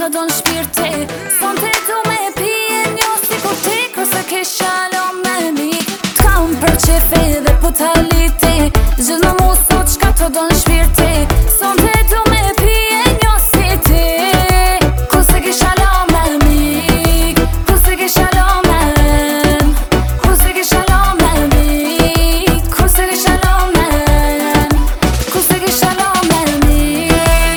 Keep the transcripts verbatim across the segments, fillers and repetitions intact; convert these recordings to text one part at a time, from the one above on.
të donë shpirti. Son të du me pije njo si kur ti kërse kisha lo me mik. T'kam për qefi dhe putaliti, gjithë në mu sot qka të donë shpirti. Son të du me pije njo si ti, kërse kisha lo me mik. Kërse kisha lo me m, kërse kisha lo me mik. Kërse kisha lo me m, kërse kisha lo me mik.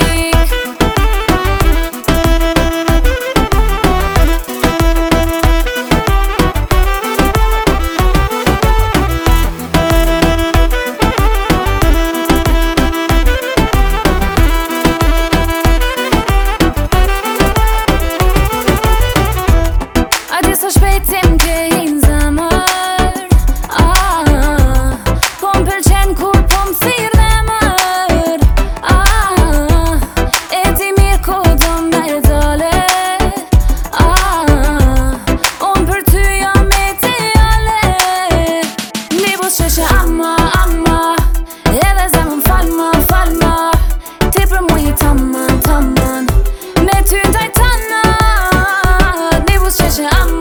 So shpejtim ke hinë zemër, ah, po m'pëlqen kur po m'thirë dhe mër, ah, e ti mirë ko do me dole, ah, unë për ty jam ideale. Një bus qeshe ama, ama, edhe zemën falma, falma, ti për mu i taman, taman, me ty ndaj tanat. Një bus qeshe ama,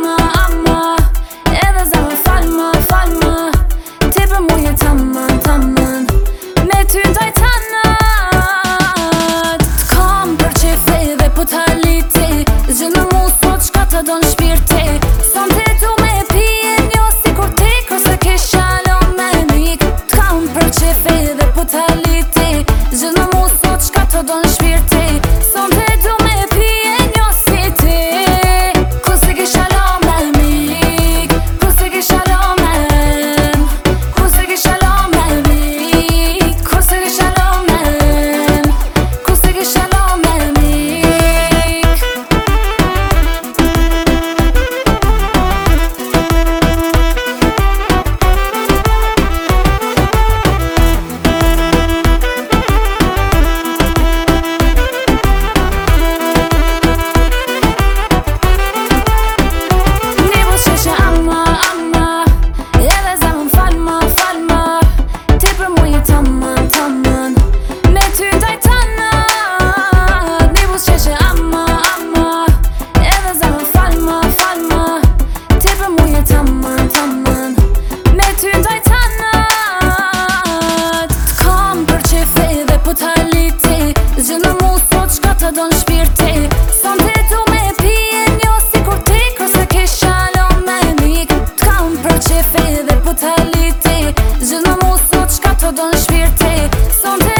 të donë shpirti. Son të du me pije njo si kur ti kërse kisha lo me mik. T'kam për qefi dhe putaliti, gjithë në mu sot qka të donë shpirti. Son të du me pije njo si ti, kërse kisha lo me mik. Kërse kisha lo me m, kërse kisha lo me mik. Kërse kisha lo me m, kërse kisha lo me mik. Gjithë në mu sot qka të donë shpirti. Son të du me pije njo si kur ti kërse kisha lo me mik. T'kam për qefi dhe putaliti, gjithë në mu sot qka të donë shpirti. Son të